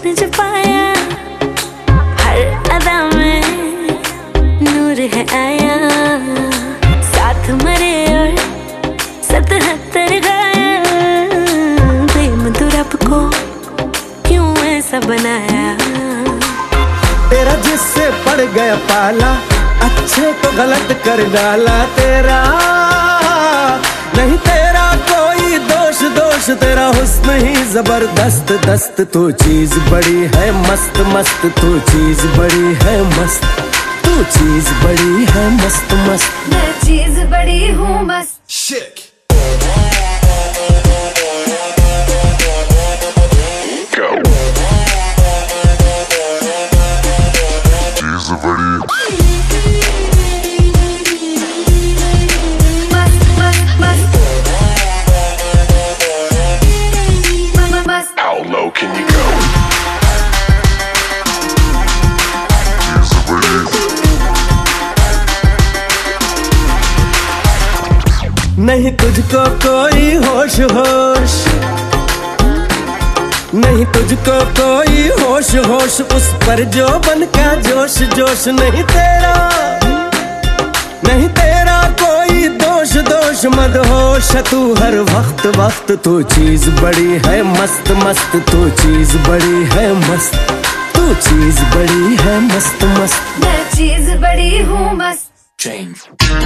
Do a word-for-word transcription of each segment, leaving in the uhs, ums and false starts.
हुस्न छुपाया, हर अदा में नूर है आया। साथ मरे और सतहत्तर गाया, प्रेम तो रब को क्यों ऐसा बनाया। तेरा जिससे पड़ गया पाला, अच्छे को गलत कर डाला। तेरा नहीं तेरा कोई दोष, दोष तेरा हुस्न ही जबरदस्त दस्त। तू चीज बड़ी है मस्त मस्त, तू चीज बड़ी है मस्त, तू चीज बड़ी है मस्त मस्त। मैं चीज बड़ी हूँ मस्त। Chick. नहीं तुझको कोई होश होश, नहीं तुझको कोई होश होश, उस पर जो बन का जोश जोश। नहीं तेरा नहीं तेरा कोई दोष, दोष मदहोश तू हर वक्त वक्त। तू चीज बड़ी है मस्त मस्त, तू चीज बड़ी है मस्त, तू चीज बड़ी है मस्त मस्त। मैं चीज बड़ी हूँ मस्त। Change.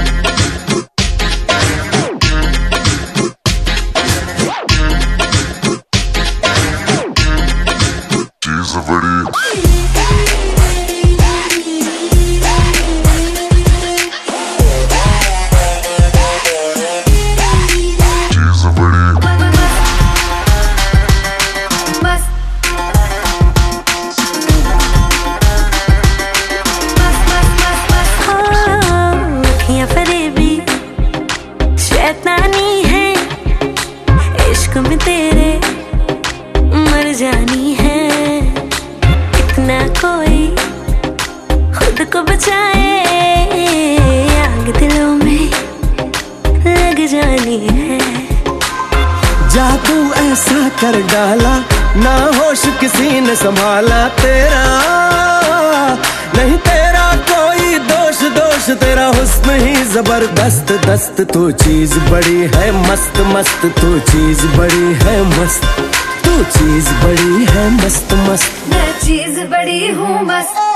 शैतानी है इश्क में तेरे, मर जानी है। इतना कोई खुद को बचाए, आग दिलों में लग जानी है। जादू ऐसा कर डाला, ना होश किसी ने संभाला। तेरा नहीं तेरा कोई दोष, दोष तेरा हुस्न ही जबरदस्त दस्त। तू चीज बड़ी है मस्त मस्त, तू चीज बड़ी है मस्त, तू चीज बड़ी है मस्त मस्त। मैं चीज बड़ी हूँ मस्त।